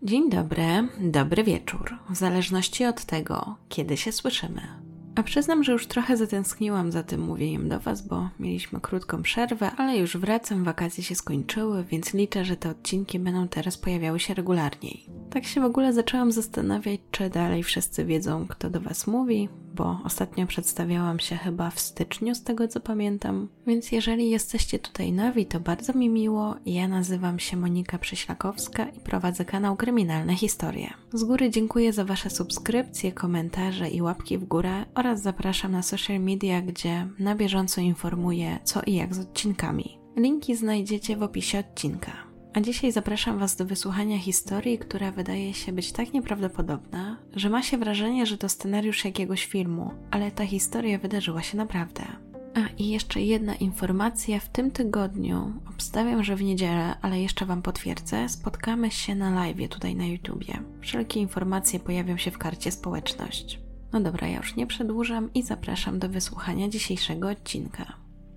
Dzień dobry, dobry wieczór, w zależności od tego, kiedy się słyszymy. A przyznam, że już trochę zatęskniłam za tym mówieniem do Was, bo mieliśmy krótką przerwę, ale już wracam, wakacje się skończyły, więc liczę, że te odcinki będą teraz pojawiały się regularniej. Tak się w ogóle zaczęłam zastanawiać, czy dalej wszyscy wiedzą, kto do Was mówi, bo ostatnio przedstawiałam się chyba w styczniu, z tego co pamiętam. Więc jeżeli jesteście tutaj nowi, to bardzo mi miło. Ja nazywam się Monika Prześlakowska i prowadzę kanał Kryminalne Historie. Z góry dziękuję za Wasze subskrypcje, komentarze i łapki w górę oraz zapraszam na social media, gdzie na bieżąco informuję co i jak z odcinkami. Linki znajdziecie w opisie odcinka. A dzisiaj zapraszam Was do wysłuchania historii, która wydaje się być tak nieprawdopodobna, że ma się wrażenie, że to scenariusz jakiegoś filmu, ale ta historia wydarzyła się naprawdę. I jeszcze jedna informacja, w tym tygodniu, obstawiam, że w niedzielę, ale jeszcze Wam potwierdzę, spotkamy się na live'ie tutaj na YouTubie. Wszelkie informacje pojawią się w karcie społeczność. No dobra, ja już nie przedłużam i zapraszam do wysłuchania dzisiejszego odcinka.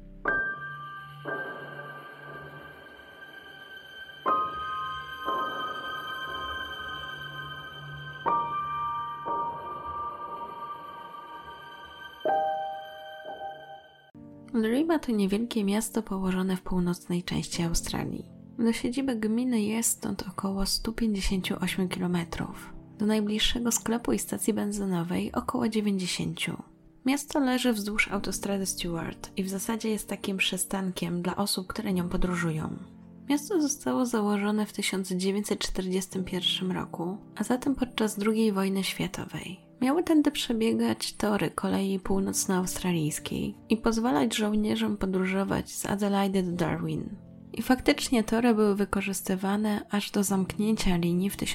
Lorima to niewielkie miasto położone w północnej części Australii. Do siedziby gminy jest stąd około 158 km. Do najbliższego sklepu i stacji benzynowej około 90. Miasto leży wzdłuż autostrady Stuart i w zasadzie jest takim przystankiem dla osób, które nią podróżują. Miasto zostało założone w 1941 roku, a zatem podczas II wojny światowej. Miały tędy przebiegać tory kolei północnoaustralijskiej i pozwalać żołnierzom podróżować z Adelaide do Darwin. I faktycznie tory były wykorzystywane aż do zamknięcia linii w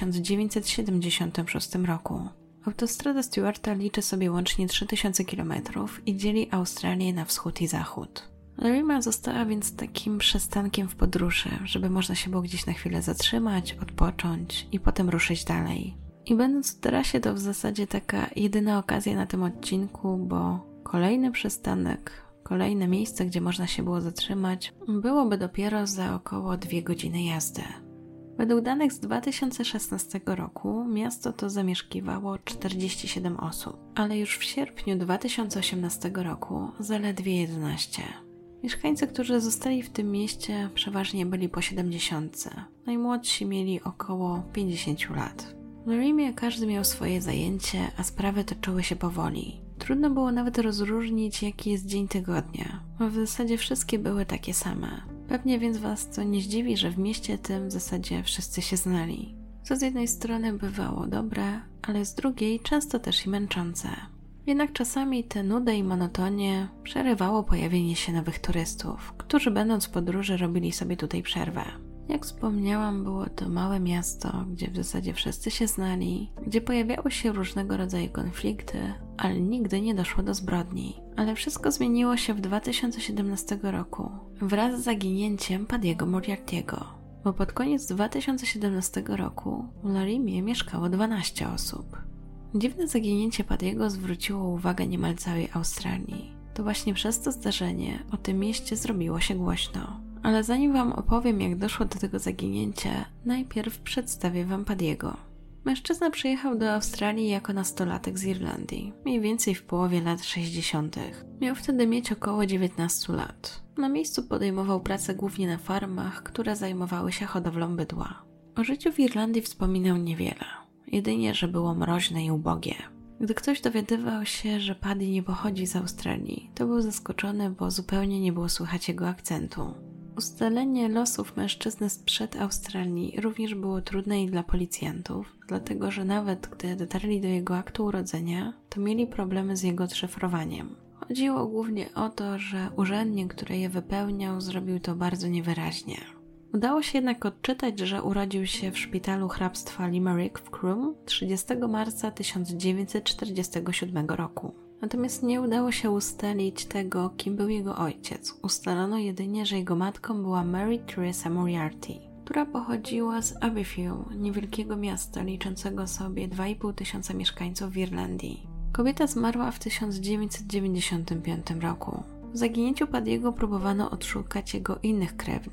1976 roku. Autostrada Stuarta liczy sobie łącznie 3000 km i dzieli Australię na wschód i zachód. Lorima została więc takim przystankiem w podróży, żeby można się było gdzieś na chwilę zatrzymać, odpocząć i potem ruszyć dalej. I będąc w trasie, to w zasadzie taka jedyna okazja na tym odcinku, bo kolejny przystanek, kolejne miejsce, gdzie można się było zatrzymać, byłoby dopiero za około 2 godziny jazdy. Według danych z 2016 roku miasto to zamieszkiwało 47 osób, ale już w sierpniu 2018 roku zaledwie 11. Mieszkańcy, którzy zostali w tym mieście, przeważnie byli po 70. Najmłodsi mieli około 50 lat. W Lorimie każdy miał swoje zajęcie, a sprawy toczyły się powoli. Trudno było nawet rozróżnić, jaki jest dzień tygodnia, bo w zasadzie wszystkie były takie same. Pewnie więc Was to nie zdziwi, że w mieście tym w zasadzie wszyscy się znali. Co z jednej strony bywało dobre, ale z drugiej często też i męczące. Jednak czasami tę nudę i monotonię przerywało pojawienie się nowych turystów, którzy będąc w podróży robili sobie tutaj przerwę. Jak wspomniałam, było to małe miasto, gdzie w zasadzie wszyscy się znali, gdzie pojawiały się różnego rodzaju konflikty, ale nigdy nie doszło do zbrodni. Ale wszystko zmieniło się w 2017 roku wraz z zaginięciem Paddy'ego Moriarty'ego, bo pod koniec 2017 roku w Lorimie mieszkało 12 osób. Dziwne zaginięcie Paddy'ego zwróciło uwagę niemal całej Australii. To właśnie przez to zdarzenie o tym mieście zrobiło się głośno. Ale zanim Wam opowiem, jak doszło do tego zaginięcia, najpierw przedstawię Wam Paddy'ego. Mężczyzna przyjechał do Australii jako nastolatek z Irlandii, mniej więcej w połowie lat 60. Miał wtedy mieć około 19 lat. Na miejscu podejmował pracę głównie na farmach, które zajmowały się hodowlą bydła. O życiu w Irlandii wspominał niewiele, jedynie, że było mroźne i ubogie. Gdy ktoś dowiadywał się, że Paddy nie pochodzi z Australii, to był zaskoczony, bo zupełnie nie było słychać jego akcentu. Ustalenie losów mężczyzny sprzed Australii również było trudne i dla policjantów, dlatego że nawet gdy dotarli do jego aktu urodzenia, to mieli problemy z jego odszyfrowaniem. Chodziło głównie o to, że urzędnik, który je wypełniał, zrobił to bardzo niewyraźnie. Udało się jednak odczytać, że urodził się w szpitalu hrabstwa Limerick w Croom 30 marca 1947 roku. Natomiast nie udało się ustalić tego, kim był jego ojciec. Ustalono jedynie, że jego matką była Mary Teresa Moriarty, która pochodziła z Aberfield, niewielkiego miasta liczącego sobie 2,5 tysiąca mieszkańców w Irlandii. Kobieta zmarła w 1995 roku. W zaginięciu Paddy'ego próbowano odszukać jego innych krewnych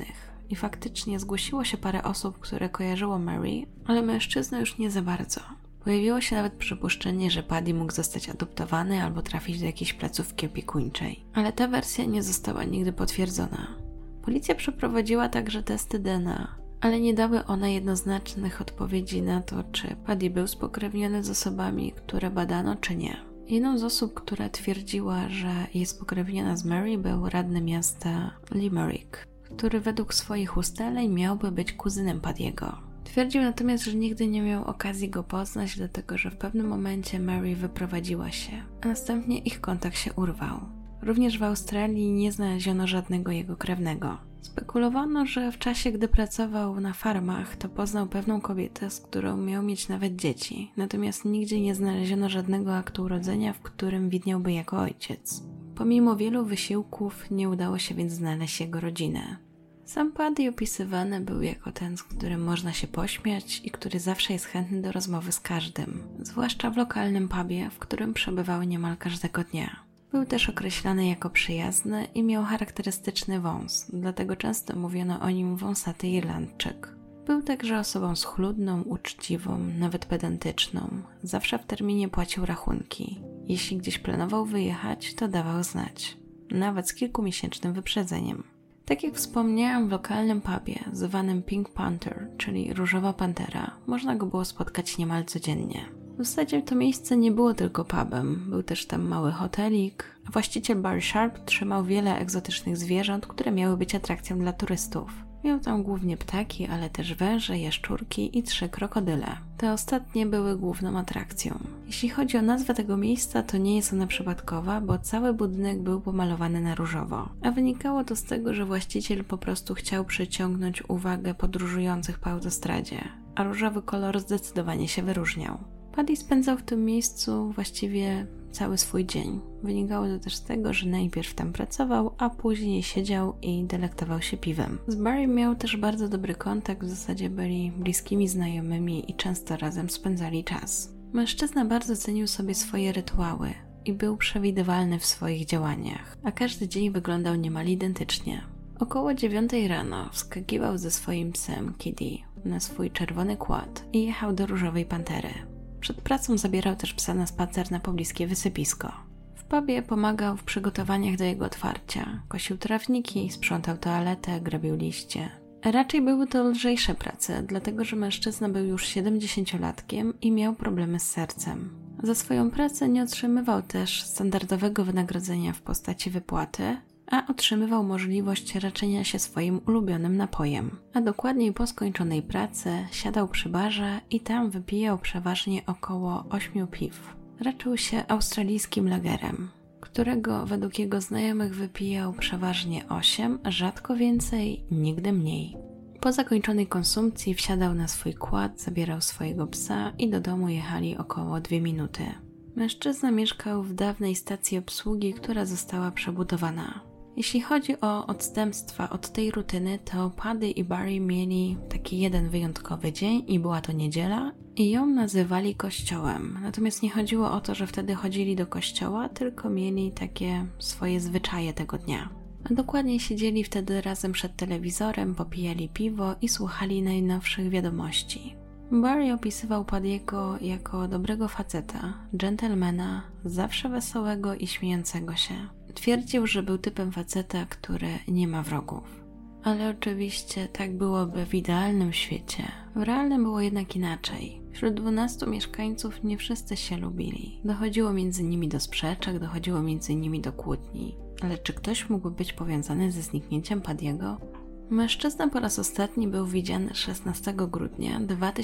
i faktycznie zgłosiło się parę osób, które kojarzyło Mary, ale mężczyznę już nie za bardzo. Pojawiło się nawet przypuszczenie, że Paddy mógł zostać adoptowany albo trafić do jakiejś placówki opiekuńczej, ale ta wersja nie została nigdy potwierdzona. Policja przeprowadziła także testy DNA, ale nie dały one jednoznacznych odpowiedzi na to, czy Paddy był spokrewniony z osobami, które badano, czy nie. Jedną z osób, która twierdziła, że jest spokrewniona z Mary, był radny miasta Limerick, który według swoich ustaleń miałby być kuzynem Paddy'ego. Twierdził natomiast, że nigdy nie miał okazji go poznać, dlatego że w pewnym momencie Mary wyprowadziła się, a następnie ich kontakt się urwał. Również w Australii nie znaleziono żadnego jego krewnego. Spekulowano, że w czasie, gdy pracował na farmach, to poznał pewną kobietę, z którą miał mieć nawet dzieci, natomiast nigdzie nie znaleziono żadnego aktu urodzenia, w którym widniałby jako ojciec. Pomimo wielu wysiłków nie udało się więc znaleźć jego rodzinę. Sam Paddy opisywany był jako ten, z którym można się pośmiać i który zawsze jest chętny do rozmowy z każdym, zwłaszcza w lokalnym pubie, w którym przebywał niemal każdego dnia. Był też określany jako przyjazny i miał charakterystyczny wąs, dlatego często mówiono o nim wąsaty Irlandczyk. Był także osobą schludną, uczciwą, nawet pedantyczną. Zawsze w terminie płacił rachunki. Jeśli gdzieś planował wyjechać, to dawał znać. Nawet z kilkumiesięcznym wyprzedzeniem. Tak jak wspomniałam, w lokalnym pubie zwanym Pink Panther, czyli Różowa Pantera, można go było spotkać niemal codziennie. W zasadzie to miejsce nie było tylko pubem, był też tam mały hotelik, a właściciel Barry Sharp trzymał wiele egzotycznych zwierząt, które miały być atrakcją dla turystów. Miał tam głównie ptaki, ale też węże, jaszczurki i 3 krokodyle. Te ostatnie były główną atrakcją. Jeśli chodzi o nazwę tego miejsca, to nie jest ona przypadkowa, bo cały budynek był pomalowany na różowo. A wynikało to z tego, że właściciel po prostu chciał przyciągnąć uwagę podróżujących po autostradzie, a różowy kolor zdecydowanie się wyróżniał. Paddy spędzał w tym miejscu właściwie cały swój dzień. Wynikało to też z tego, że najpierw tam pracował, a później siedział i delektował się piwem. Z Barry miał też bardzo dobry kontakt, w zasadzie byli bliskimi znajomymi i często razem spędzali czas. Mężczyzna bardzo cenił sobie swoje rytuały i był przewidywalny w swoich działaniach, a każdy dzień wyglądał niemal identycznie. Około 9 rano wskakiwał ze swoim psem Kitty na swój czerwony quad i jechał do Różowej Pantery. Przed pracą zabierał też psa na spacer na pobliskie wysypisko. W pubie pomagał w przygotowaniach do jego otwarcia, kosił trawniki, sprzątał toaletę, grabił liście. Raczej były to lżejsze prace, dlatego że mężczyzna był już 70-latkiem i miał problemy z sercem. Za swoją pracę nie otrzymywał też standardowego wynagrodzenia w postaci wypłaty, a otrzymywał możliwość raczenia się swoim ulubionym napojem. A dokładniej po skończonej pracy siadał przy barze i tam wypijał przeważnie około 8 piw. Raczył się australijskim lagerem, którego według jego znajomych wypijał przeważnie 8, rzadko więcej, nigdy mniej. Po zakończonej konsumpcji wsiadał na swój quad, zabierał swojego psa i do domu jechali około 2 minuty. Mężczyzna mieszkał w dawnej stacji obsługi, która została przebudowana. Jeśli chodzi o odstępstwa od tej rutyny, to Paddy i Barry mieli taki jeden wyjątkowy dzień i była to niedziela i ją nazywali kościołem. Natomiast nie chodziło o to, że wtedy chodzili do kościoła, tylko mieli takie swoje zwyczaje tego dnia. A dokładnie siedzieli wtedy razem przed telewizorem, popijali piwo i słuchali najnowszych wiadomości. Barry opisywał Paddy'ego jako dobrego faceta, dżentelmena, zawsze wesołego i śmiejącego się. Twierdził, że był typem faceta, który nie ma wrogów. Ale oczywiście tak byłoby w idealnym świecie. W realnym było jednak inaczej. Wśród 12 mieszkańców nie wszyscy się lubili. Dochodziło między nimi do sprzeczek, dochodziło między nimi do kłótni. Ale czy ktoś mógł być powiązany ze zniknięciem Paddy'ego? Mężczyzna po raz ostatni był widziany 16 grudnia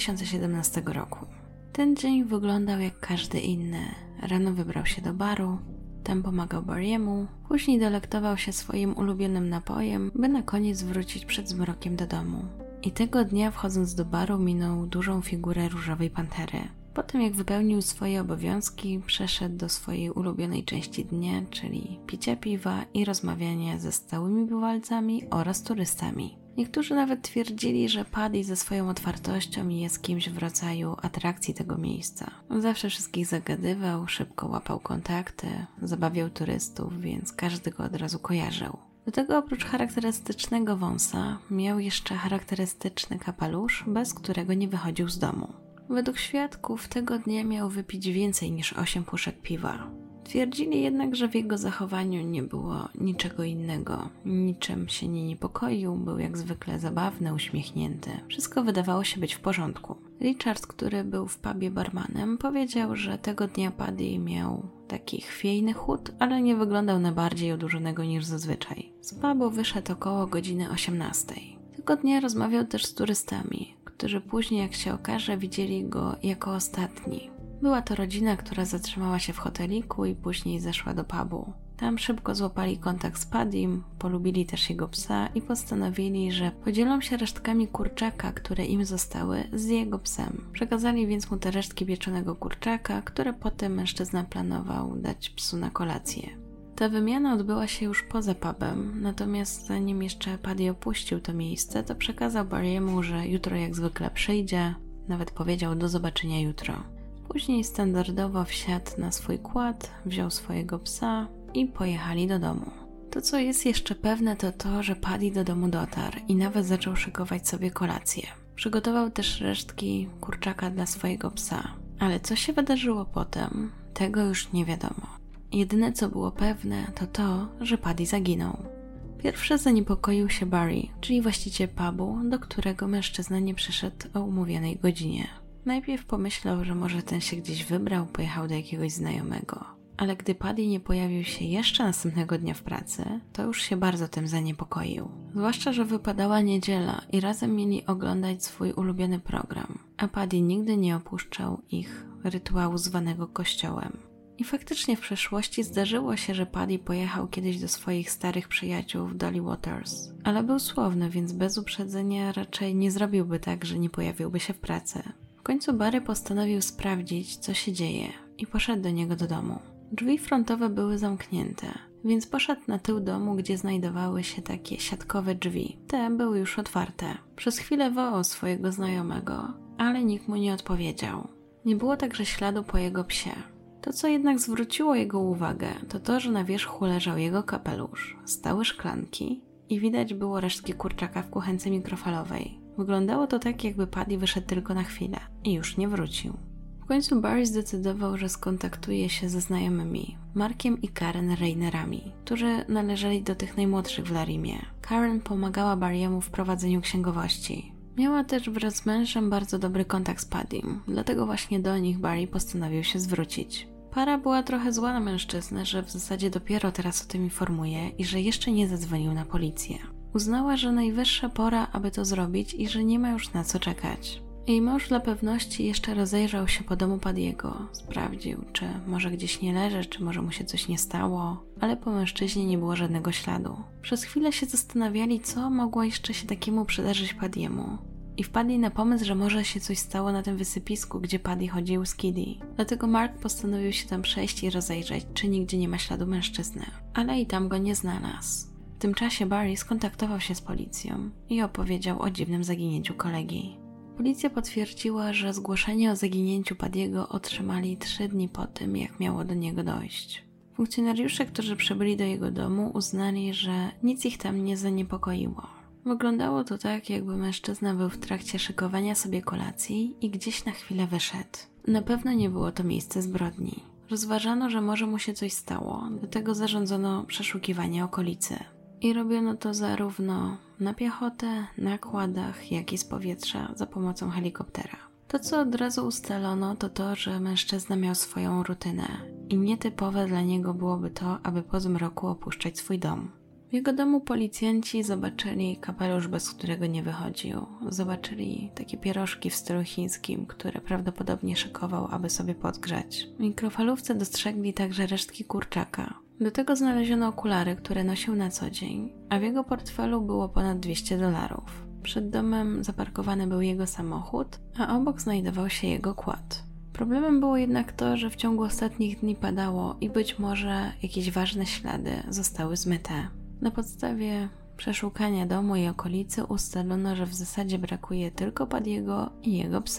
2017 roku. Ten dzień wyglądał jak każdy inny. Rano wybrał się do baru, tam pomagał Barry'emu, później delektował się swoim ulubionym napojem, by na koniec wrócić przed zmrokiem do domu. I tego dnia, wchodząc do baru, minął dużą figurę Różowej Pantery. Potem jak wypełnił swoje obowiązki, przeszedł do swojej ulubionej części dnia, czyli picia piwa i rozmawiania ze stałymi bywalcami oraz turystami. Niektórzy nawet twierdzili, że Paddy ze swoją otwartością jest kimś w rodzaju atrakcji tego miejsca. Zawsze wszystkich zagadywał, szybko łapał kontakty, zabawiał turystów, więc każdy go od razu kojarzył. Do tego oprócz charakterystycznego wąsa miał jeszcze charakterystyczny kapelusz, bez którego nie wychodził z domu. Według świadków tego dnia miał wypić więcej niż 8 puszek piwa. Twierdzili jednak, że w jego zachowaniu nie było niczego innego. Niczym się nie niepokoił, był jak zwykle zabawny, uśmiechnięty. Wszystko wydawało się być w porządku. Richard, który był w pubie barmanem, powiedział, że tego dnia Paddy miał taki chwiejny chód, ale nie wyglądał na bardziej odurzonego niż zazwyczaj. Z pubu wyszedł około godziny 18. Tego dnia rozmawiał też z turystami, którzy później, jak się okaże, widzieli go jako ostatni. Była to rodzina, która zatrzymała się w hoteliku i później zeszła do pubu. Tam szybko złapali kontakt z Paddym, polubili też jego psa i postanowili, że podzielą się resztkami kurczaka, które im zostały, z jego psem. Przekazali więc mu te resztki pieczonego kurczaka, które potem mężczyzna planował dać psu na kolację. Ta wymiana odbyła się już poza pubem, natomiast zanim jeszcze Paddy opuścił to miejsce, to przekazał Barry'emu, że jutro jak zwykle przyjdzie, nawet powiedział do zobaczenia jutro. Później standardowo wsiadł na swój quad, wziął swojego psa i pojechali do domu. To, co jest jeszcze pewne, to to, że Paddy do domu dotarł i nawet zaczął szykować sobie kolację. Przygotował też resztki kurczaka dla swojego psa. Ale co się wydarzyło potem, tego już nie wiadomo. Jedyne, co było pewne, to to, że Paddy zaginął. Pierwszy zaniepokoił się Barry, czyli właściciel pubu, do którego mężczyzna nie przyszedł o umówionej godzinie. Najpierw pomyślał, że może ten się gdzieś wybrał, pojechał do jakiegoś znajomego. Ale gdy Paddy nie pojawił się jeszcze następnego dnia w pracy, to już się bardzo tym zaniepokoił. Zwłaszcza, że wypadała niedziela i razem mieli oglądać swój ulubiony program, a Paddy nigdy nie opuszczał ich rytuału zwanego kościołem. I faktycznie w przeszłości zdarzyło się, że Paddy pojechał kiedyś do swoich starych przyjaciół w Dolly Waters, ale był słowny, więc bez uprzedzenia raczej nie zrobiłby tak, że nie pojawiłby się w pracy. W końcu Barry postanowił sprawdzić, co się dzieje i poszedł do niego do domu. Drzwi frontowe były zamknięte, więc poszedł na tył domu, gdzie znajdowały się takie siatkowe drzwi. Te były już otwarte. Przez chwilę wołał swojego znajomego, ale nikt mu nie odpowiedział. Nie było także śladu po jego psie. To, co jednak zwróciło jego uwagę, to to, że na wierzchu leżał jego kapelusz, stały szklanki i widać było resztki kurczaka w kuchence mikrofalowej. Wyglądało to tak, jakby Paddy wyszedł tylko na chwilę i już nie wrócił. W końcu Barry zdecydował, że skontaktuje się ze znajomymi, Markiem i Karen Rainerami, którzy należeli do tych najmłodszych w Larimie. Karen pomagała Barry'emu w prowadzeniu księgowości. Miała też wraz z mężem bardzo dobry kontakt z Paddym, dlatego właśnie do nich Barry postanowił się zwrócić. Para była trochę zła na mężczyznę, że w zasadzie dopiero teraz o tym informuje i że jeszcze nie zadzwonił na policję. Uznała, że najwyższa pora, aby to zrobić i że nie ma już na co czekać. Jej mąż dla pewności jeszcze rozejrzał się po domu Paddy'ego, sprawdził, czy może gdzieś nie leży, czy może mu się coś nie stało, ale po mężczyźnie nie było żadnego śladu. Przez chwilę się zastanawiali, co mogło jeszcze się takiemu przydarzyć Paddy'emu. I wpadli na pomysł, że może się coś stało na tym wysypisku, gdzie Paddy chodził z Kiddy. Dlatego Mark postanowił się tam przejść i rozejrzeć, czy nigdzie nie ma śladu mężczyzny. Ale i tam go nie znalazł. W tym czasie Barry skontaktował się z policją i opowiedział o dziwnym zaginięciu kolegi. Policja potwierdziła, że zgłoszenie o zaginięciu Paddy'ego otrzymali 3 dni po tym, jak miało do niego dojść. Funkcjonariusze, którzy przybyli do jego domu, uznali, że nic ich tam nie zaniepokoiło. Wyglądało to tak, jakby mężczyzna był w trakcie szykowania sobie kolacji i gdzieś na chwilę wyszedł. Na pewno nie było to miejsce zbrodni. Rozważano, że może mu się coś stało, dlatego zarządzono przeszukiwanie okolicy. I robiono to zarówno na piechotę, na kładach, jak i z powietrza za pomocą helikoptera. To, co od razu ustalono, to to, że mężczyzna miał swoją rutynę i nietypowe dla niego byłoby to, aby po zmroku opuszczać swój dom. W jego domu policjanci zobaczyli kapelusz, bez którego nie wychodził. Zobaczyli takie pierożki w stylu chińskim, które prawdopodobnie szykował, aby sobie podgrzać. W mikrofalówce dostrzegli także resztki kurczaka. Do tego znaleziono okulary, które nosił na co dzień, a w jego portfelu było ponad $200. Przed domem zaparkowany był jego samochód, a obok znajdował się jego quad. Problemem było jednak to, że w ciągu ostatnich dni padało i być może jakieś ważne ślady zostały zmyte. Na podstawie przeszukania domu i okolicy ustalono, że w zasadzie brakuje tylko Paddy'ego i jego psa.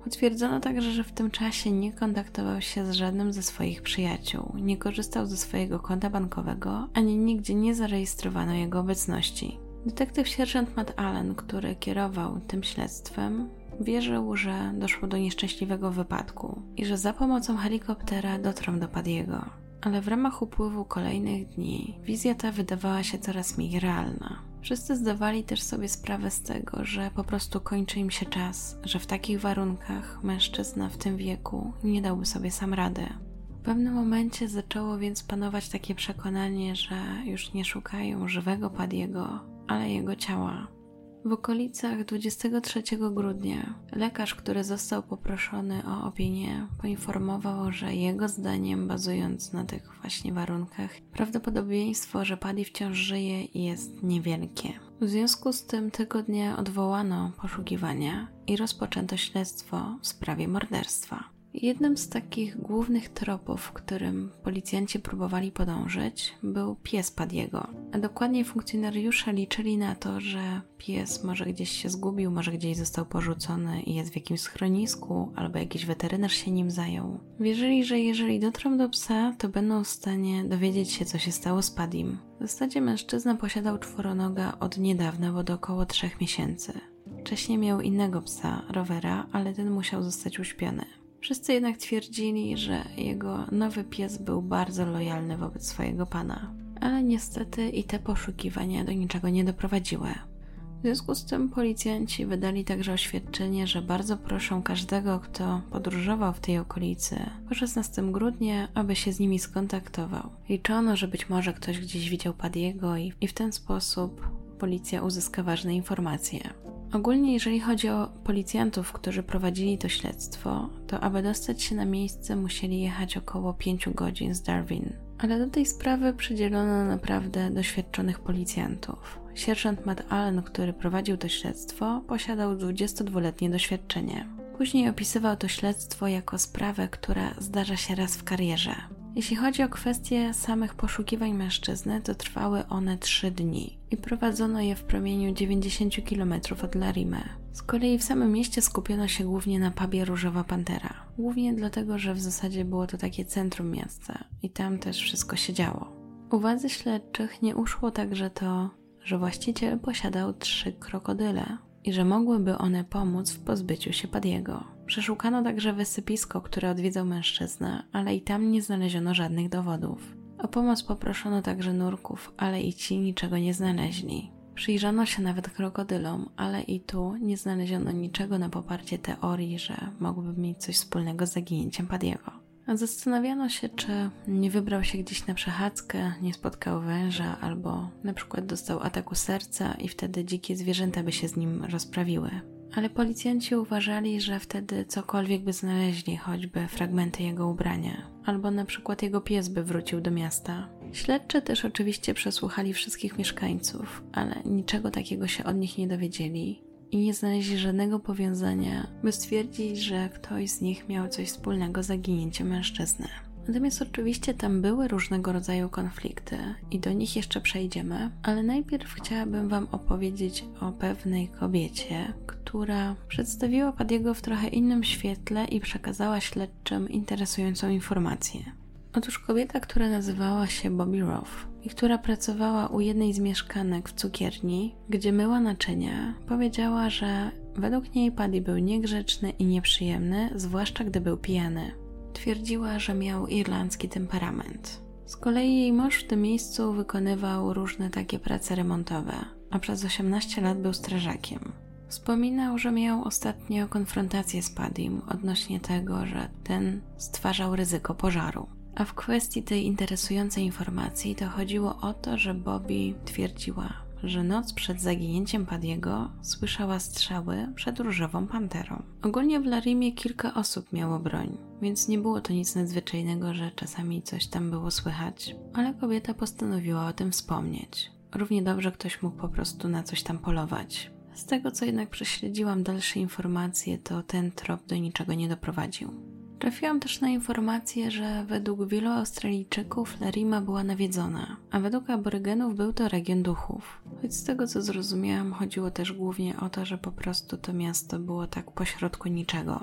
Potwierdzono także, że w tym czasie nie kontaktował się z żadnym ze swoich przyjaciół, nie korzystał ze swojego konta bankowego, ani nigdzie nie zarejestrowano jego obecności. Detektyw sierżant Matt Allen, który kierował tym śledztwem, wierzył, że doszło do nieszczęśliwego wypadku i że za pomocą helikoptera dotrą do Paddiego. Ale w ramach upływu kolejnych dni wizja ta wydawała się coraz mniej realna. Wszyscy zdawali też sobie sprawę z tego, że po prostu kończy im się czas, że w takich warunkach mężczyzna w tym wieku nie dałby sobie sam rady. W pewnym momencie zaczęło więc panować takie przekonanie, że już nie szukają żywego Paddiego, ale jego ciała. W okolicach 23 grudnia lekarz, który został poproszony o opinię, poinformował, że jego zdaniem, bazując na tych właśnie warunkach, prawdopodobieństwo, że Paddy wciąż żyje, jest niewielkie. W związku z tym tego dnia odwołano poszukiwania i rozpoczęto śledztwo w sprawie morderstwa. Jednym z takich głównych tropów, którym policjanci próbowali podążyć, był pies Paddiego. A dokładnie funkcjonariusze liczyli na to, że pies może gdzieś się zgubił, może gdzieś został porzucony i jest w jakimś schronisku, albo jakiś weterynarz się nim zajął. Wierzyli, że jeżeli dotrą do psa, to będą w stanie dowiedzieć się, co się stało z Paddym. W zasadzie mężczyzna posiadał czworonoga od niedawna, bo do około 3 miesięcy. Wcześniej miał innego psa, Rovera, ale ten musiał zostać uśpiony. Wszyscy jednak twierdzili, że jego nowy pies był bardzo lojalny wobec swojego pana. Ale niestety i te poszukiwania do niczego nie doprowadziły. W związku z tym policjanci wydali także oświadczenie, że bardzo proszą każdego, kto podróżował w tej okolicy po 16 grudnia, aby się z nimi skontaktował. Liczono, że być może ktoś gdzieś widział Paddiego i w ten sposób policja uzyska ważne informacje. Ogólnie jeżeli chodzi o policjantów, którzy prowadzili to śledztwo, to aby dostać się na miejsce musieli jechać około 5 godzin z Darwin. Ale do tej sprawy przydzielono naprawdę doświadczonych policjantów. Sierżant Matt Allen, który prowadził to śledztwo, posiadał 22-letnie doświadczenie. Później opisywał to śledztwo jako sprawę, która zdarza się raz w karierze. Jeśli chodzi o kwestię samych poszukiwań mężczyzny, to trwały one 3 dni i prowadzono je w promieniu 90 km od Larimé. Z kolei w samym mieście skupiono się głównie na pubie Różowa Pantera. Głównie dlatego, że w zasadzie było to takie centrum miasta i tam też wszystko się działo. Uwadze śledczych nie uszło także to, że właściciel posiadał 3 krokodyle i że mogłyby one pomóc w pozbyciu się Paddiego. Przeszukano także wysypisko, które odwiedzał mężczyzna, ale i tam nie znaleziono żadnych dowodów. O pomoc poproszono także nurków, ale i ci niczego nie znaleźli. Przyjrzano się nawet krokodylom, ale i tu nie znaleziono niczego na poparcie teorii, że mogłyby mieć coś wspólnego z zaginięciem Paddiego. A zastanawiano się, czy nie wybrał się gdzieś na przechadzkę, nie spotkał węża, albo na przykład dostał ataku serca i wtedy dzikie zwierzęta by się z nim rozprawiły. Ale policjanci uważali, że wtedy cokolwiek by znaleźli, choćby fragmenty jego ubrania, albo na przykład jego pies by wrócił do miasta. Śledczy też oczywiście przesłuchali wszystkich mieszkańców, ale niczego takiego się od nich nie dowiedzieli i nie znaleźli żadnego powiązania, by stwierdzić, że ktoś z nich miał coś wspólnego z zaginięciem mężczyzny. Natomiast oczywiście tam były różnego rodzaju konflikty i do nich jeszcze przejdziemy, ale najpierw chciałabym Wam opowiedzieć o pewnej kobiecie, która przedstawiła Paddiego w trochę innym świetle i przekazała śledczym interesującą informację. Otóż kobieta, która nazywała się Bobby Roth i która pracowała u jednej z mieszkanek w cukierni, gdzie myła naczynia, powiedziała, że według niej Paddy był niegrzeczny i nieprzyjemny, zwłaszcza gdy był pijany. Twierdziła, że miał irlandzki temperament. Z kolei jej mąż w tym miejscu wykonywał różne takie prace remontowe, a przez 18 lat był strażakiem. Wspominał, że miał ostatnio konfrontację z Paddym odnośnie tego, że ten stwarzał ryzyko pożaru. A w kwestii tej interesującej informacji to chodziło o to, że Bobby twierdziła, że noc przed zaginięciem Paddiego słyszała strzały przed Różową Panterą. Ogólnie w Larimie kilka osób miało broń, więc nie było to nic nadzwyczajnego, że czasami coś tam było słychać, ale kobieta postanowiła o tym wspomnieć. Równie dobrze ktoś mógł po prostu na coś tam polować. Z tego, co jednak prześledziłam dalsze informacje, to ten trop do niczego nie doprowadził. Trafiłam też na informację, że według wielu Australijczyków Larima była nawiedzona, a według aborygenów był to region duchów. Choć z tego, co zrozumiałam, chodziło też głównie o to, że po prostu to miasto było tak pośrodku niczego.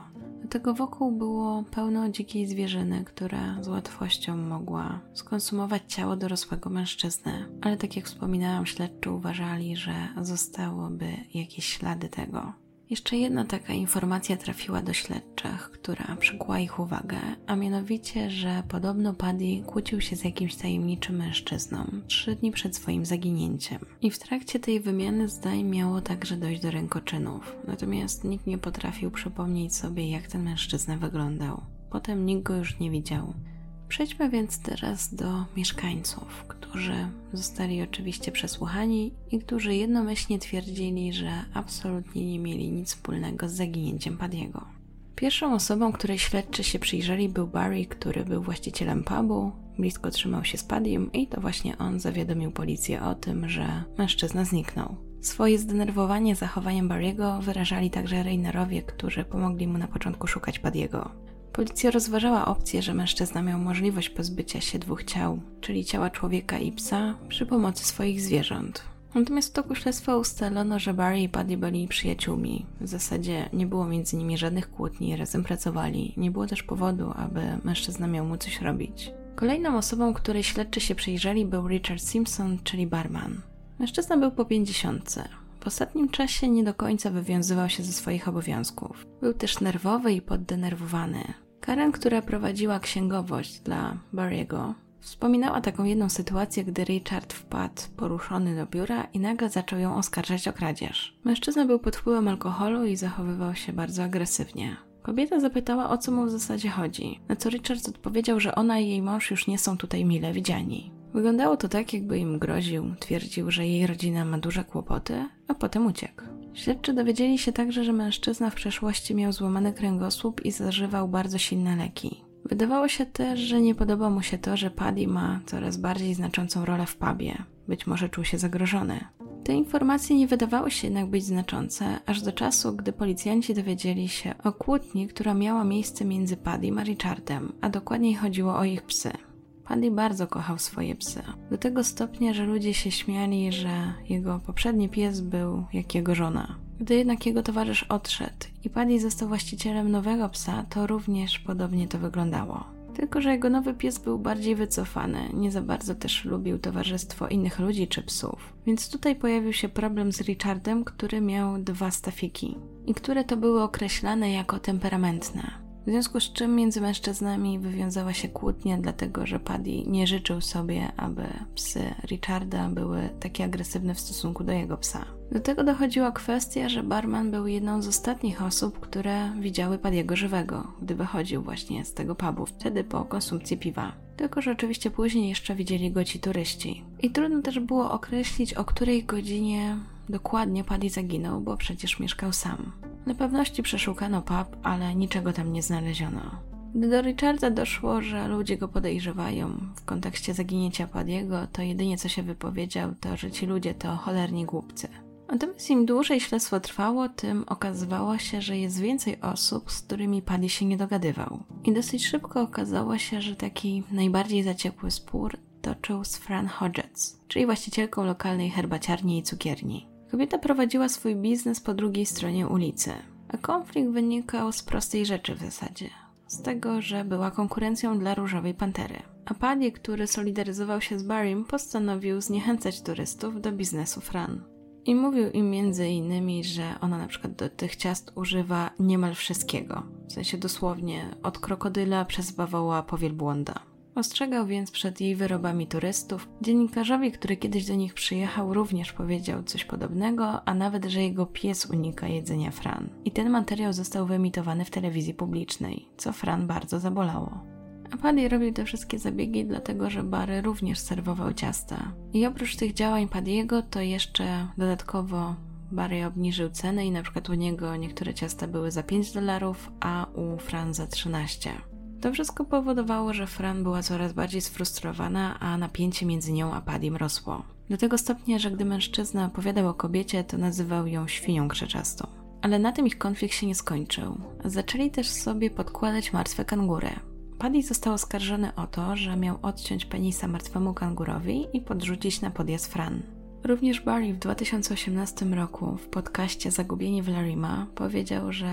tego wokół było pełno dzikiej zwierzyny, która z łatwością mogła skonsumować ciało dorosłego mężczyzny. Ale tak jak wspominałam, śledczy uważali, że zostałoby jakieś ślady tego. Jeszcze jedna taka informacja trafiła do śledczych, która przykuła ich uwagę, a mianowicie, że podobno Paddy kłócił się z jakimś tajemniczym mężczyzną 3 dni przed swoim zaginięciem. I w trakcie tej wymiany zdań miało także dojść do rękoczynów, natomiast nikt nie potrafił przypomnieć sobie, jak ten mężczyzna wyglądał. Potem nikt go już nie widział. Przejdźmy więc teraz do mieszkańców, którzy zostali oczywiście przesłuchani i którzy jednomyślnie twierdzili, że absolutnie nie mieli nic wspólnego z zaginięciem Paddy'ego. Pierwszą osobą, której śledczy się przyjrzeli, był Barry, który był właścicielem pubu, blisko trzymał się z Paddym i to właśnie on zawiadomił policję o tym, że mężczyzna zniknął. Swoje zdenerwowanie zachowaniem Barry'ego wyrażali także Rainerowie, którzy pomogli mu na początku szukać Paddy'ego. Policja rozważała opcję, że mężczyzna miał możliwość pozbycia się 2 ciał, czyli ciała człowieka i psa, przy pomocy swoich zwierząt. Natomiast w toku śledztwa ustalono, że Barry i Paddy byli przyjaciółmi. W zasadzie nie było między nimi żadnych kłótni, razem pracowali. Nie było też powodu, aby mężczyzna miał mu coś robić. Kolejną osobą, której śledczy się przyjrzeli, był Richard Simpson, czyli barman. Mężczyzna był po 50. W ostatnim czasie nie do końca wywiązywał się ze swoich obowiązków. Był też nerwowy i poddenerwowany. Karen, która prowadziła księgowość dla Barry'ego, wspominała taką jedną sytuację, gdy Richard wpadł poruszony do biura i nagle zaczął ją oskarżać o kradzież. Mężczyzna był pod wpływem alkoholu i zachowywał się bardzo agresywnie. Kobieta zapytała, o co mu w zasadzie chodzi, na co Richard odpowiedział, że ona i jej mąż już nie są tutaj mile widziani. Wyglądało to tak, jakby im groził, twierdził, że jej rodzina ma duże kłopoty, a potem uciekł. Śledczy dowiedzieli się także, że mężczyzna w przeszłości miał złamany kręgosłup i zażywał bardzo silne leki. Wydawało się też, że nie podoba mu się to, że Paddy ma coraz bardziej znaczącą rolę w pubie. Być może czuł się zagrożony. Te informacje nie wydawały się jednak być znaczące, aż do czasu, gdy policjanci dowiedzieli się o kłótni, która miała miejsce między Paddym a Richardem, a dokładniej chodziło o ich psy. Paddy bardzo kochał swoje psy. Do tego stopnia, że ludzie się śmiali, że jego poprzedni pies był jak jego żona. Gdy jednak jego towarzysz odszedł i Paddy został właścicielem nowego psa, to również podobnie to wyglądało. Tylko że jego nowy pies był bardziej wycofany, nie za bardzo też lubił towarzystwo innych ludzi czy psów. Więc tutaj pojawił się problem z Richardem, który miał 2 stafiki i które to były określane jako temperamentne. W związku z czym między mężczyznami wywiązała się kłótnia, dlatego że Paddy nie życzył sobie, aby psy Richarda były takie agresywne w stosunku do jego psa. Do tego dochodziła kwestia, że barman był jedną z ostatnich osób, które widziały Paddy'ego żywego, gdy wychodził właśnie z tego pubu, wtedy po konsumpcji piwa. Tylko że oczywiście później jeszcze widzieli go ci turyści. I trudno też było określić, o której godzinie dokładnie Paddy zaginął, bo przecież mieszkał sam. Na pewności przeszukano pub, ale niczego tam nie znaleziono. Gdy do Richarda doszło, że ludzie go podejrzewają w kontekście zaginięcia Paddy'ego, to jedynie co się wypowiedział, to że ci ludzie to cholerni głupcy. Natomiast im dłużej śledztwo trwało, tym okazywało się, że jest więcej osób, z którymi Paddy się nie dogadywał. I dosyć szybko okazało się, że taki najbardziej zaciekły spór toczył z Fran Hodgetts, czyli właścicielką lokalnej herbaciarni i cukierni. Kobieta prowadziła swój biznes po drugiej stronie ulicy, a konflikt wynikał z prostej rzeczy w zasadzie. Z tego, że była konkurencją dla Różowej Pantery. A Paddy, który solidaryzował się z Barrym, postanowił zniechęcać turystów do biznesu Fran. I mówił im m.in., że ona na przykład do tych ciast używa niemal wszystkiego. W sensie dosłownie od krokodyla przez bawoła po wielbłąda. Ostrzegał więc przed jej wyrobami turystów. Dziennikarzowi, który kiedyś do nich przyjechał, również powiedział coś podobnego, a nawet, że jego pies unika jedzenia Fran. I ten materiał został wyemitowany w telewizji publicznej, co Fran bardzo zabolało. A Paddy robił te wszystkie zabiegi, dlatego że Barry również serwował ciasta. I oprócz tych działań Paddy'ego, to jeszcze dodatkowo Barry obniżył cenę i na przykład u niego niektóre ciasta były za $5, a u Fran za 13. To wszystko powodowało, że Fran była coraz bardziej sfrustrowana, a napięcie między nią a Paddym rosło. Do tego stopnia, że gdy mężczyzna opowiadał o kobiecie, to nazywał ją świnią krzeczastą. Ale na tym ich konflikt się nie skończył. Zaczęli też sobie podkładać martwe kangury. Paddy został oskarżony o to, że miał odciąć penisa martwemu kangurowi i podrzucić na podjazd Fran. Również Barry w 2018 roku w podcaście Zagubieni w Larima powiedział, że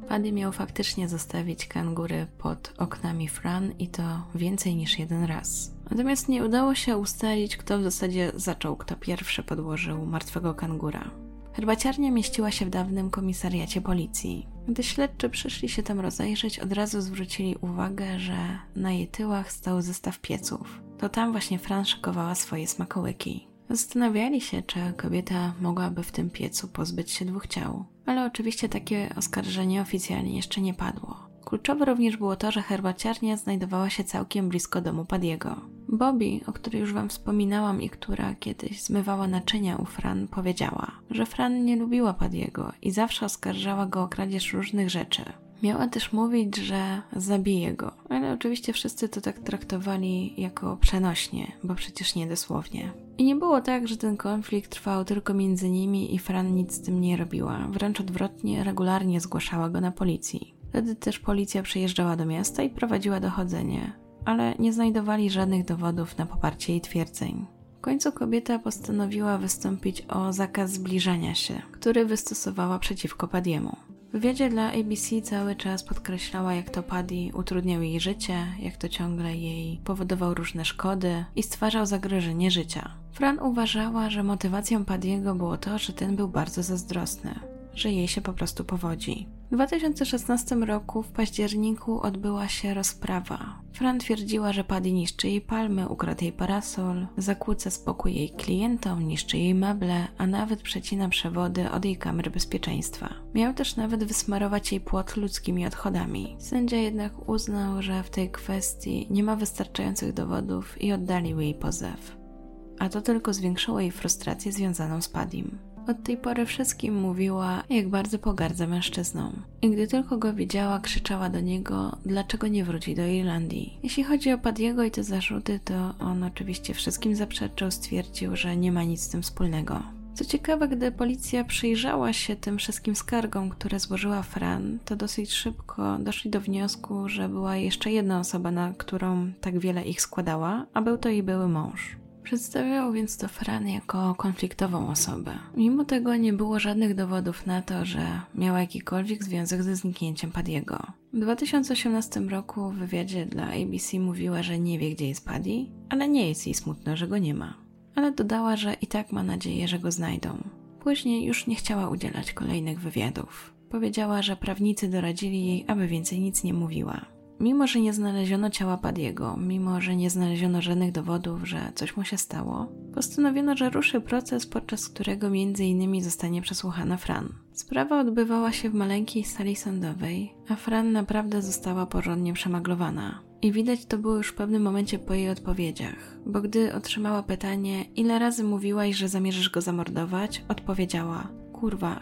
Paddy miał faktycznie zostawić kangury pod oknami Fran i to więcej niż jeden raz. Natomiast nie udało się ustalić, kto w zasadzie zaczął, kto pierwszy podłożył martwego kangura. Herbaciarnia mieściła się w dawnym komisariacie policji. Gdy śledczy przyszli się tam rozejrzeć, od razu zwrócili uwagę, że na jej tyłach stał zestaw pieców. To tam właśnie Fran szykowała swoje smakołyki. Zastanawiali się, czy kobieta mogłaby w tym piecu pozbyć się 2 ciał. Ale oczywiście takie oskarżenie oficjalnie jeszcze nie padło. Kluczowe również było to, że herbaciarnia znajdowała się całkiem blisko domu Paddiego. Bobby, o której już wam wspominałam i która kiedyś zmywała naczynia u Fran, powiedziała, że Fran nie lubiła Paddiego i zawsze oskarżała go o kradzież różnych rzeczy. Miała też mówić, że zabije go, ale oczywiście wszyscy to tak traktowali jako przenośnie, bo przecież nie dosłownie. I nie było tak, że ten konflikt trwał tylko między nimi i Fran nic z tym nie robiła, wręcz odwrotnie, regularnie zgłaszała go na policji. Wtedy też policja przyjeżdżała do miasta i prowadziła dochodzenie, ale nie znajdowali żadnych dowodów na poparcie jej twierdzeń. W końcu kobieta postanowiła wystąpić o zakaz zbliżania się, który wystosowała przeciwko Paddiemu. W wywiadzie dla ABC cały czas podkreślała, jak to Paddy utrudniał jej życie, jak to ciągle jej powodował różne szkody i stwarzał zagrożenie życia. Fran uważała, że motywacją Paddiego było to, że ten był bardzo zazdrosny, że jej się po prostu powodzi. W 2016 roku w październiku odbyła się rozprawa. Fran twierdziła, że Paddy niszczy jej palmy, ukradł jej parasol, zakłóca spokój jej klientom, niszczy jej meble, a nawet przecina przewody od jej kamer bezpieczeństwa. Miał też nawet wysmarować jej płot ludzkimi odchodami. Sędzia jednak uznał, że w tej kwestii nie ma wystarczających dowodów i oddalił jej pozew. A to tylko zwiększyło jej frustrację związaną z Paddym. Od tej pory wszystkim mówiła, jak bardzo pogardza mężczyzną. I gdy tylko go widziała, krzyczała do niego, dlaczego nie wróci do Irlandii. Jeśli chodzi o Paddiego i te zarzuty, to on oczywiście wszystkim zaprzeczył, stwierdził, że nie ma nic z tym wspólnego. Co ciekawe, gdy policja przyjrzała się tym wszystkim skargom, które złożyła Fran, to dosyć szybko doszli do wniosku, że była jeszcze jedna osoba, na którą tak wiele ich składała, a był to jej były mąż. Przedstawiał więc to Fran jako konfliktową osobę. Mimo tego nie było żadnych dowodów na to, że miała jakikolwiek związek ze zniknięciem Paddiego. W 2018 roku w wywiadzie dla ABC mówiła, że nie wie, gdzie jest Paddy, ale nie jest jej smutno, że go nie ma. Ale dodała, że i tak ma nadzieję, że go znajdą. Później już nie chciała udzielać kolejnych wywiadów. Powiedziała, że prawnicy doradzili jej, aby więcej nic nie mówiła. Mimo że nie znaleziono ciała Paddiego, mimo że nie znaleziono żadnych dowodów, że coś mu się stało, postanowiono, że ruszy proces, podczas którego m.in. zostanie przesłuchana Fran. Sprawa odbywała się w maleńkiej sali sądowej, a Fran naprawdę została porządnie przemaglowana. I widać to było już w pewnym momencie po jej odpowiedziach, bo gdy otrzymała pytanie, ile razy mówiłaś, że zamierzasz go zamordować, odpowiedziała: kurwa,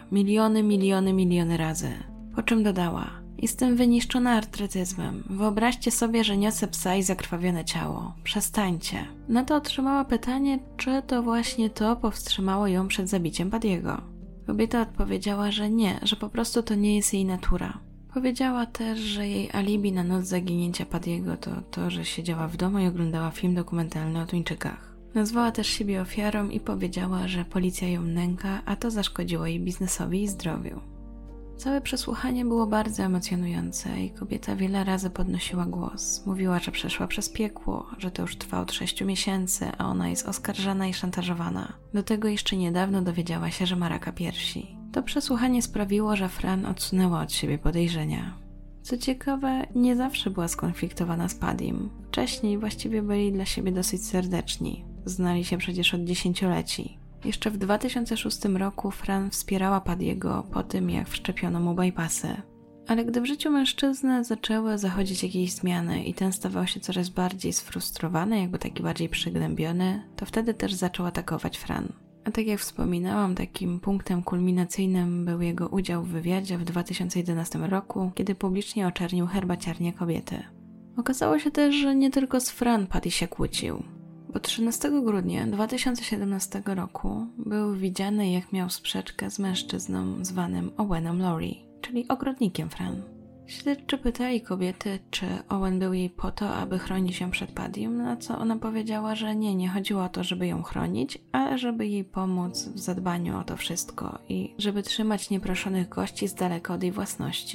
miliony razy. Po czym dodała: jestem wyniszczona artretyzmem. Wyobraźcie sobie, że niosę psa i zakrwawione ciało. Przestańcie. Na to otrzymała pytanie, czy to właśnie to powstrzymało ją przed zabiciem Paddiego. Kobieta odpowiedziała, że nie, że po prostu to nie jest jej natura. Powiedziała też, że jej alibi na noc zaginięcia Paddiego to to, że siedziała w domu i oglądała film dokumentalny o Tuńczykach. Nazwała też siebie ofiarą i powiedziała, że policja ją nęka, a to zaszkodziło jej biznesowi i zdrowiu. Całe przesłuchanie było bardzo emocjonujące i kobieta wiele razy podnosiła głos. Mówiła, że przeszła przez piekło, że to już trwa od 6 miesięcy, a ona jest oskarżana i szantażowana. Do tego jeszcze niedawno dowiedziała się, że ma raka piersi. To przesłuchanie sprawiło, że Fran odsunęła od siebie podejrzenia. Co ciekawe, nie zawsze była skonfliktowana z Paddym. Wcześniej właściwie byli dla siebie dosyć serdeczni. Znali się przecież od 10-leci. Jeszcze w 2006 roku Fran wspierała Paddiego po tym, jak wszczepiono mu bypassy. Ale gdy w życiu mężczyzny zaczęły zachodzić jakieś zmiany i ten stawał się coraz bardziej sfrustrowany, jakby taki bardziej przygnębiony, to wtedy też zaczął atakować Fran. A tak jak wspominałam, takim punktem kulminacyjnym był jego udział w wywiadzie w 2011 roku, kiedy publicznie oczernił herbaciarnię kobiety. Okazało się też, że nie tylko z Fran Paddy się kłócił. Bo 13 grudnia 2017 roku był widziany, jak miał sprzeczkę z mężczyzną zwanym Owenem Laurie, czyli ogrodnikiem Fran. Śledczy pytali kobiety, czy Owen był jej po to, aby chronić ją przed Paddym, na co ona powiedziała, że nie chodziło o to, żeby ją chronić, ale żeby jej pomóc w zadbaniu o to wszystko i żeby trzymać nieproszonych gości z daleka od jej własności.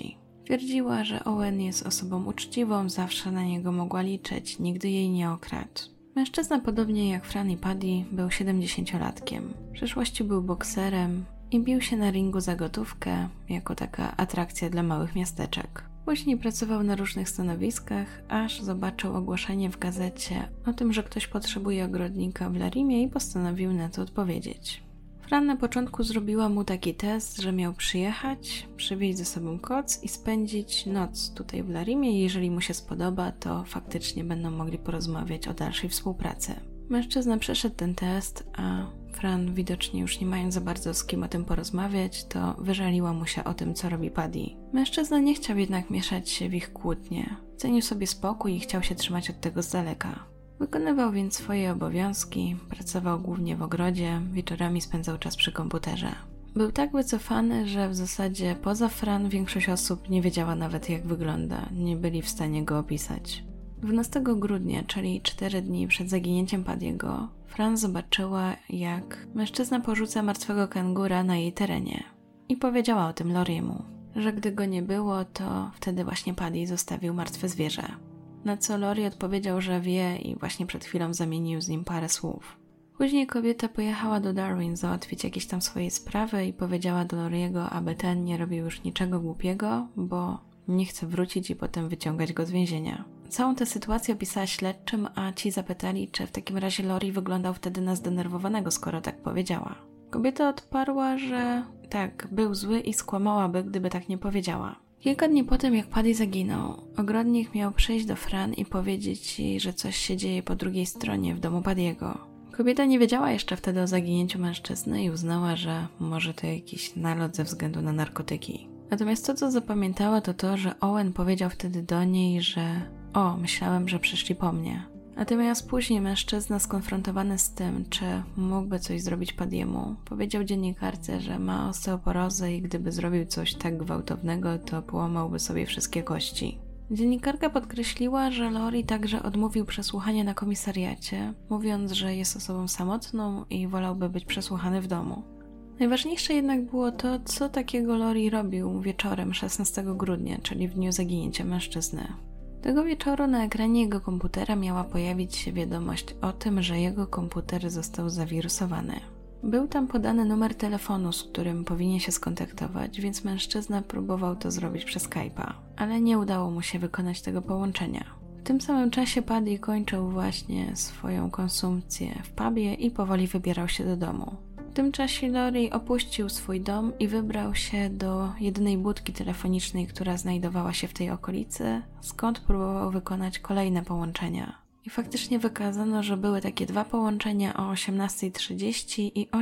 Twierdziła, że Owen jest osobą uczciwą, zawsze na niego mogła liczyć, nigdy jej nie okradł. Mężczyzna, podobnie jak Fran i Paddy, był 70-latkiem. W przeszłości był bokserem i bił się na ringu za gotówkę, jako taka atrakcja dla małych miasteczek. Później pracował na różnych stanowiskach, aż zobaczył ogłoszenie w gazecie o tym, że ktoś potrzebuje ogrodnika w Larimie i postanowił na to odpowiedzieć. Fran na początku zrobiła mu taki test, że miał przyjechać, przywieźć ze sobą koc i spędzić noc tutaj w Larimie. Jeżeli mu się spodoba, to faktycznie będą mogli porozmawiać o dalszej współpracy. Mężczyzna przeszedł ten test, a Fran, widocznie już nie mając za bardzo z kim o tym porozmawiać, to wyżaliła mu się o tym, co robi Paddy. Mężczyzna nie chciał jednak mieszać się w ich kłótnie. Cenił sobie spokój i chciał się trzymać od tego z daleka. Wykonywał więc swoje obowiązki, pracował głównie w ogrodzie, wieczorami spędzał czas przy komputerze. Był tak wycofany, że w zasadzie poza Fran większość osób nie wiedziała nawet, jak wygląda, nie byli w stanie go opisać. 12 grudnia, czyli 4 dni przed zaginięciem Paddy'ego, Fran zobaczyła, jak mężczyzna porzuca martwego kangura na jej terenie i powiedziała o tym Loriemu, że gdy go nie było, to wtedy właśnie Paddy zostawił martwe zwierzę. Na co Lori odpowiedział, że wie i właśnie przed chwilą zamienił z nim parę słów. Później kobieta pojechała do Darwin załatwić jakieś tam swoje sprawy i powiedziała do Loriego, aby ten nie robił już niczego głupiego, bo nie chce wrócić i potem wyciągać go z więzienia. Całą tę sytuację opisała śledczym, a ci zapytali, czy w takim razie Lori wyglądał wtedy na zdenerwowanego, skoro tak powiedziała. Kobieta odparła, że tak, był zły i skłamałaby, gdyby tak nie powiedziała. Kilka dni po tym, jak Paddy zaginął, ogrodnik miał przyjść do Fran i powiedzieć jej, że coś się dzieje po drugiej stronie w domu Paddy'ego. Kobieta nie wiedziała jeszcze wtedy o zaginięciu mężczyzny i uznała, że może to jakiś nalot ze względu na narkotyki. Natomiast to, co zapamiętała, to to, że Owen powiedział wtedy do niej, że myślałem, że przyszli po mnie. Natomiast później mężczyzna, skonfrontowany z tym, czy mógłby coś zrobić Paddy'emu, powiedział dziennikarce, że ma osteoporozę i gdyby zrobił coś tak gwałtownego, to połamałby sobie wszystkie kości. Dziennikarka podkreśliła, że Lori także odmówił przesłuchania na komisariacie, mówiąc, że jest osobą samotną i wolałby być przesłuchany w domu. Najważniejsze jednak było to, co takiego Lori robił wieczorem 16 grudnia, czyli w dniu zaginięcia mężczyzny. Tego wieczoru na ekranie jego komputera miała pojawić się wiadomość o tym, że jego komputer został zawirusowany. Był tam podany numer telefonu, z którym powinien się skontaktować, więc mężczyzna próbował to zrobić przez Skype'a, ale nie udało mu się wykonać tego połączenia. W tym samym czasie Paddy kończył właśnie swoją konsumpcję w pubie i powoli wybierał się do domu. W tym czasie Lori opuścił swój dom i wybrał się do jedynej budki telefonicznej, która znajdowała się w tej okolicy, skąd próbował wykonać kolejne połączenia. I faktycznie wykazano, że były takie 2 połączenia o 18:30 i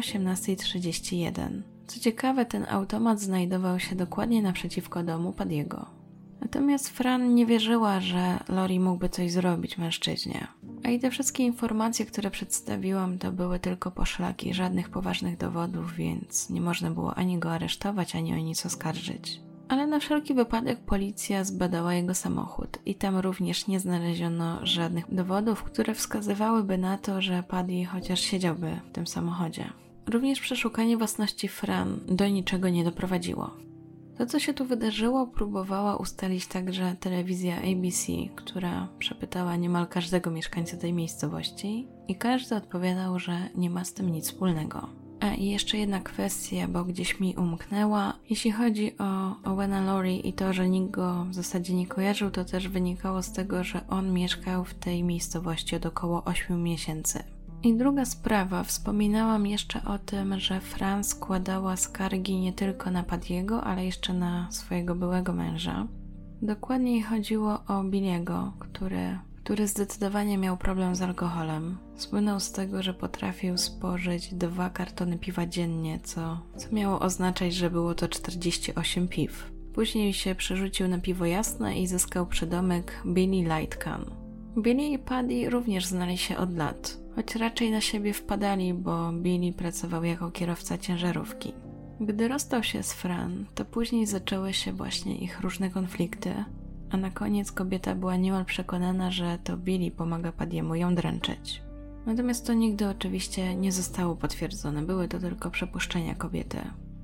18:31. Co ciekawe, ten automat znajdował się dokładnie naprzeciwko domu Paddy'ego. Natomiast Fran nie wierzyła, że Lori mógłby coś zrobić mężczyźnie. A i te wszystkie informacje, które przedstawiłam, to były tylko poszlaki, żadnych poważnych dowodów, więc nie można było ani go aresztować, ani o nic oskarżyć. Ale na wszelki wypadek policja zbadała jego samochód i tam również nie znaleziono żadnych dowodów, które wskazywałyby na to, że Paddy chociaż siedziałby w tym samochodzie. Również przeszukanie własności Fran do niczego nie doprowadziło. To, co się tu wydarzyło, próbowała ustalić także telewizja ABC, która przepytała niemal każdego mieszkańca tej miejscowości i każdy odpowiadał, że nie ma z tym nic wspólnego. A i jeszcze jedna kwestia, bo gdzieś mi umknęła. Jeśli chodzi o Owena Lori i to, że nikt go w zasadzie nie kojarzył, to też wynikało z tego, że on mieszkał w tej miejscowości od około 8 miesięcy. I druga sprawa, wspominałam jeszcze o tym, że Fran składała skargi nie tylko na Paddy'ego, ale jeszcze na swojego byłego męża. Dokładniej chodziło o Billy'ego, który zdecydowanie miał problem z alkoholem. Słynął z tego, że potrafił spożyć 2 kartony piwa dziennie, co miało oznaczać, że było to 48 piw. Później się przerzucił na piwo jasne i zyskał przydomek Billy Lightcan. Billy i Paddy również znali się od lat, choć raczej na siebie wpadali, bo Billy pracował jako kierowca ciężarówki. Gdy rozstał się z Fran, to później zaczęły się właśnie ich różne konflikty, a na koniec kobieta była niemal przekonana, że to Billy pomaga Paddy'emu ją dręczyć. Natomiast to nigdy oczywiście nie zostało potwierdzone, były to tylko przypuszczenia kobiety.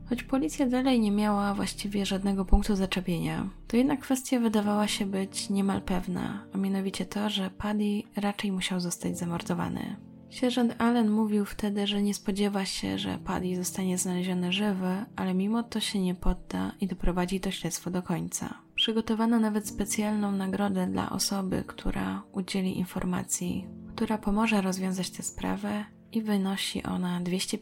Choć policja dalej nie miała właściwie żadnego punktu zaczepienia, to jednak kwestia wydawała się być niemal pewna, a mianowicie to, że Paddy raczej musiał zostać zamordowany. Sierżant Allen mówił wtedy, że nie spodziewa się, że Paddy zostanie znaleziony żywy, ale mimo to się nie podda i doprowadzi to śledztwo do końca. Przygotowano nawet specjalną nagrodę dla osoby, która udzieli informacji, która pomoże rozwiązać tę sprawę i wynosi ona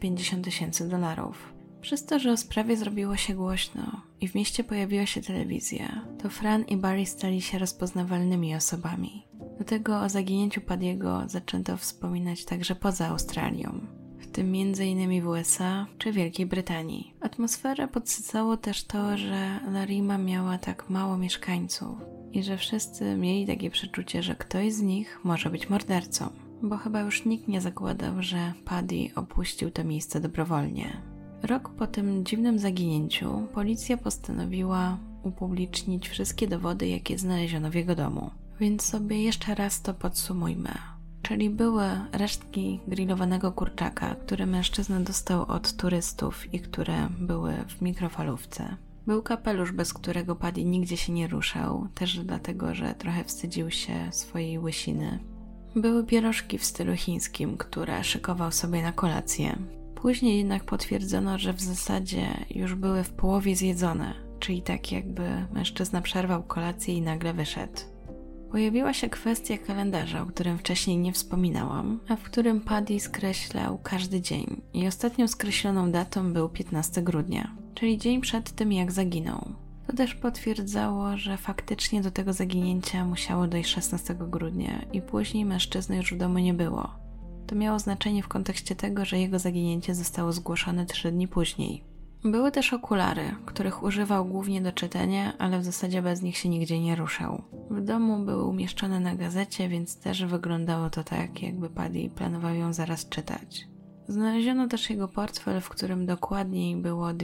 $250,000. Przez to, że o sprawie zrobiło się głośno i w mieście pojawiła się telewizja, to Fran i Barry stali się rozpoznawalnymi osobami. Do tego o zaginięciu Paddy'ego zaczęto wspominać także poza Australią, w tym m.in. w USA czy Wielkiej Brytanii. Atmosferę podsycało też to, że Larima miała tak mało mieszkańców i że wszyscy mieli takie przeczucie, że ktoś z nich może być mordercą, bo chyba już nikt nie zakładał, że Paddy opuścił to miejsce dobrowolnie. Rok po tym dziwnym zaginięciu policja postanowiła upublicznić wszystkie dowody, jakie znaleziono w jego domu. Więc sobie jeszcze raz to podsumujmy. Czyli były resztki grillowanego kurczaka, które mężczyzna dostał od turystów i które były w mikrofalówce. Był kapelusz, bez którego Paddy nigdzie się nie ruszał, też dlatego, że trochę wstydził się swojej łysiny. Były pierożki w stylu chińskim, które szykował sobie na kolację. Później jednak potwierdzono, że w zasadzie już były w połowie zjedzone, czyli tak jakby mężczyzna przerwał kolację i nagle wyszedł. Pojawiła się kwestia kalendarza, o którym wcześniej nie wspominałam, a w którym Paddy skreślał każdy dzień i ostatnią skreśloną datą był 15 grudnia, czyli dzień przed tym, jak zaginął. To też potwierdzało, że faktycznie do tego zaginięcia musiało dojść 16 grudnia i później mężczyzny już w domu nie było. To miało znaczenie w kontekście tego, że jego zaginięcie zostało zgłoszone 3 dni później. Były też okulary, których używał głównie do czytania, ale w zasadzie bez nich się nigdzie nie ruszał. W domu były umieszczone na gazecie, więc też wyglądało to tak, jakby Paddy planował ją zaraz czytać. Znaleziono też jego portfel, w którym dokładniej było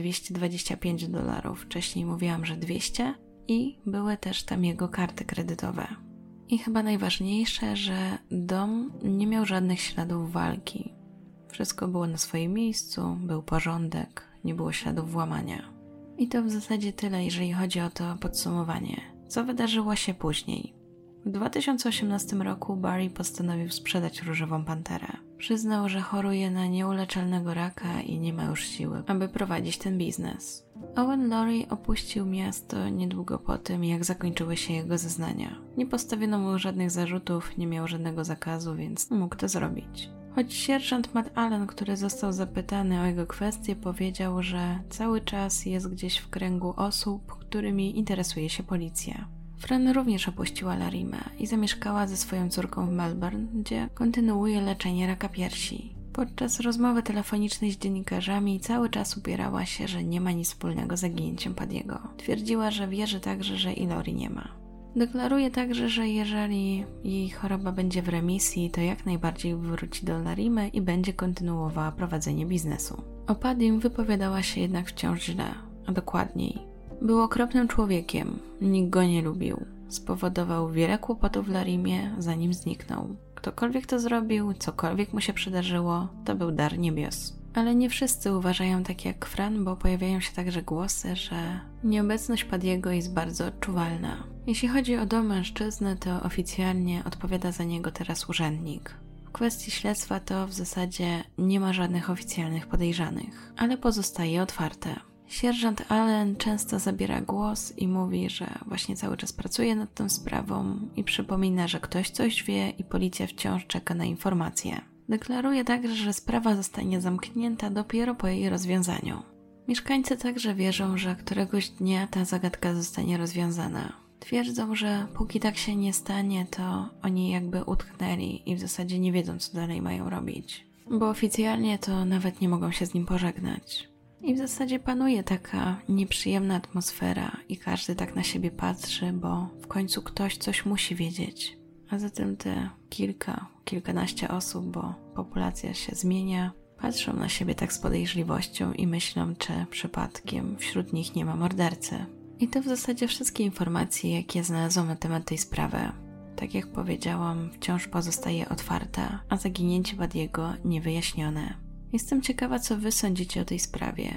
$225, wcześniej mówiłam, że 200, i były też tam jego karty kredytowe. I chyba najważniejsze, że dom nie miał żadnych śladów walki. Wszystko było na swoim miejscu, był porządek, nie było śladów włamania. I to w zasadzie tyle, jeżeli chodzi o to podsumowanie. Co wydarzyło się później? W 2018 roku Barry postanowił sprzedać Różową Panterę. Przyznał, że choruje na nieuleczalnego raka i nie ma już siły, aby prowadzić ten biznes. Owen Laurie opuścił miasto niedługo po tym, jak zakończyły się jego zeznania. Nie postawiono mu żadnych zarzutów, nie miał żadnego zakazu, więc mógł to zrobić. Choć sierżant Matt Allen, który został zapytany o jego kwestię, powiedział, że cały czas jest gdzieś w kręgu osób, którymi interesuje się policja. Fran również opuściła Larimę i zamieszkała ze swoją córką w Melbourne, gdzie kontynuuje leczenie raka piersi. Podczas rozmowy telefonicznej z dziennikarzami cały czas upierała się, że nie ma nic wspólnego z zaginięciem Paddy'ego. Twierdziła, że wierzy także, że i Lori nie ma. Deklaruje także, że jeżeli jej choroba będzie w remisji, to jak najbardziej wróci do Larimy i będzie kontynuowała prowadzenie biznesu. O Paddym wypowiadała się jednak wciąż źle, a dokładniej. Był okropnym człowiekiem, nikt go nie lubił. Spowodował wiele kłopotów w Larimie, zanim zniknął. Ktokolwiek to zrobił, cokolwiek mu się przydarzyło, to był dar niebios. Ale nie wszyscy uważają tak jak Fran, bo pojawiają się także głosy, że nieobecność Paddy'ego jest bardzo odczuwalna. Jeśli chodzi o dom mężczyzny, to oficjalnie odpowiada za niego teraz urzędnik. W kwestii śledztwa to w zasadzie nie ma żadnych oficjalnych podejrzanych, ale pozostaje otwarte. Sierżant Allen często zabiera głos i mówi, że właśnie cały czas pracuje nad tą sprawą i przypomina, że ktoś coś wie i policja wciąż czeka na informacje. Deklaruje także, że sprawa zostanie zamknięta dopiero po jej rozwiązaniu. Mieszkańcy także wierzą, że któregoś dnia ta zagadka zostanie rozwiązana. Twierdzą, że póki tak się nie stanie, to oni jakby utknęli i w zasadzie nie wiedzą, co dalej mają robić. Bo oficjalnie to nawet nie mogą się z nim pożegnać. I w zasadzie panuje taka nieprzyjemna atmosfera i każdy tak na siebie patrzy, bo w końcu ktoś coś musi wiedzieć. A zatem te kilkanaście osób, bo populacja się zmienia, patrzą na siebie tak z podejrzliwością i myślą, czy przypadkiem wśród nich nie ma mordercy. I to w zasadzie wszystkie informacje, jakie znalazłam na temat tej sprawy. Tak jak powiedziałam, wciąż pozostaje otwarta, a zaginięcie Paddy'ego niewyjaśnione. Jestem ciekawa, co wy sądzicie o tej sprawie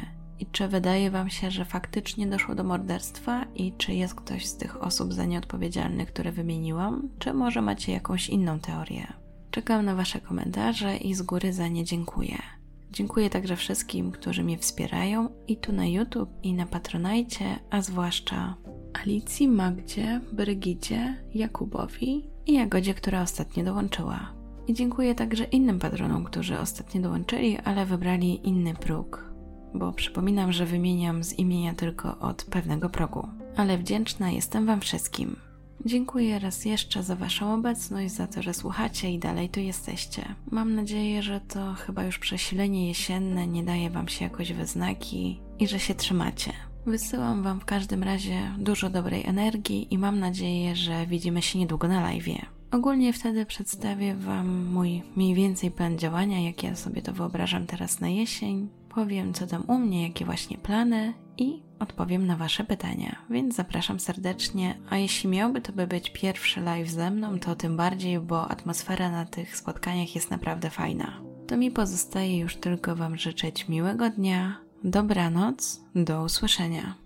i czy wydaje Wam się, że faktycznie doszło do morderstwa i czy jest ktoś z tych osób za nie odpowiedzialny, które wymieniłam, czy może macie jakąś inną teorię. Czekam na Wasze komentarze i z góry za nie dziękuję. Dziękuję także wszystkim, którzy mnie wspierają i tu na YouTube, i na Patronite, a zwłaszcza Alicji, Magdzie, Brygidzie, Jakubowi i Jagodzie, która ostatnio dołączyła. I dziękuję także innym patronom, którzy ostatnio dołączyli, ale wybrali inny próg, bo przypominam, że wymieniam z imienia tylko od pewnego progu. Ale wdzięczna jestem Wam wszystkim. Dziękuję raz jeszcze za Waszą obecność, za to, że słuchacie i dalej tu jesteście. Mam nadzieję, że to chyba już przesilenie jesienne nie daje Wam się jakoś we znaki i że się trzymacie. Wysyłam Wam w każdym razie dużo dobrej energii i mam nadzieję, że widzimy się niedługo na live'ie. Ogólnie wtedy przedstawię Wam mój mniej więcej plan działania, jak ja sobie to wyobrażam teraz na jesień. Powiem, co tam u mnie, jakie właśnie plany i odpowiem na Wasze pytania, więc zapraszam serdecznie, a jeśli miałby to być pierwszy live ze mną, to tym bardziej, bo atmosfera na tych spotkaniach jest naprawdę fajna. To mi pozostaje już tylko Wam życzyć miłego dnia, dobranoc, do usłyszenia.